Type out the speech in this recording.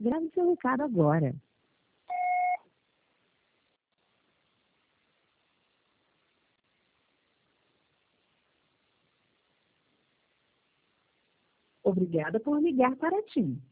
Grave seu recado agora. Obrigada por ligar para TIM.